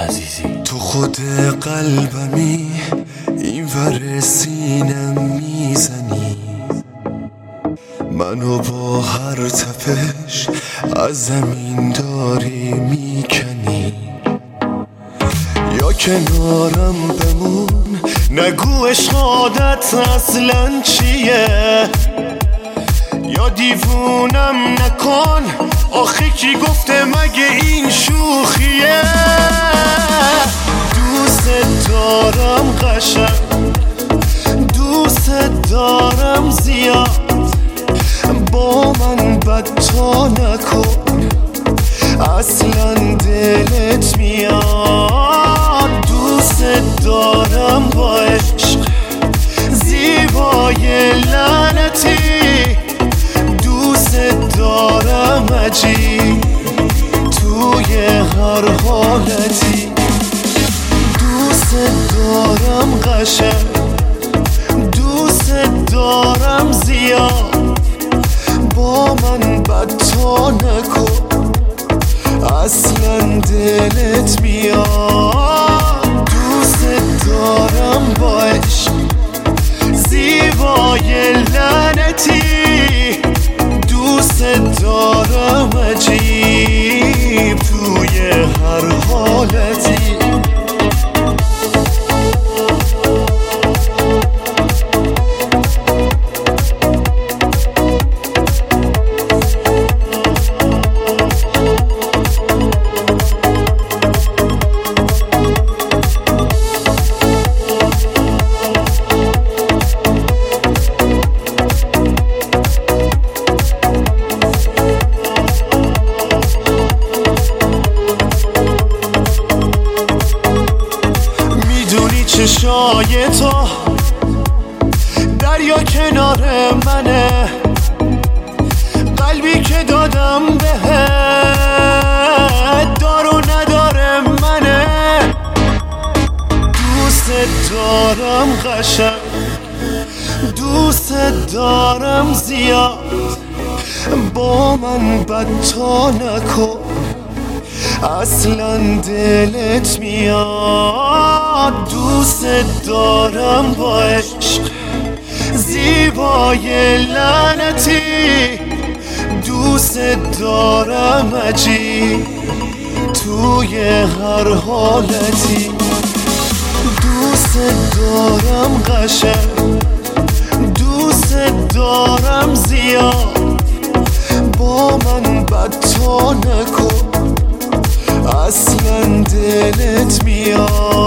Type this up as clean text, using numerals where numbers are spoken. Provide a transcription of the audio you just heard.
عزیزی. تو خود قلبمی اینور سینم میزنی، منو با هر تپش از زمین داری میکنی. یا کنارم بمون، نگو عشق عادت اصلا چیه، یا دیوونم نکن، آخه کی گفته مگه این شوخیه. دوست دارم قشنگ، دوست دارم زیاد، با من بدتا نکن، اصلا دلت میاد. دوست دارم با عشق زیبای لعنتی، دوست دارم عجیب توی هر حالتی. دوست دارم قشنگ، دوست دارم زیاد، با من بدتا نکن، اصلا دلت میاد. دوست دارم با عشق زیبای لعنتی، دوست دارم عجیب توی هر حالتی. چشای تو دریا کنار منه، قلبی که دادم بهت دار و نداره منه. دوست دارم قشنگ، دوست دارم زیاد، با من بدتا نکن، اصلا دلت میاد. دوست دارم با عشق زیبای لعنتی، دوست دارم عجیب توی هر حالتی. دوست دارم قشنگ، دوست دارم زیاد، با من بدتا نکن، اصلا دلت میاد.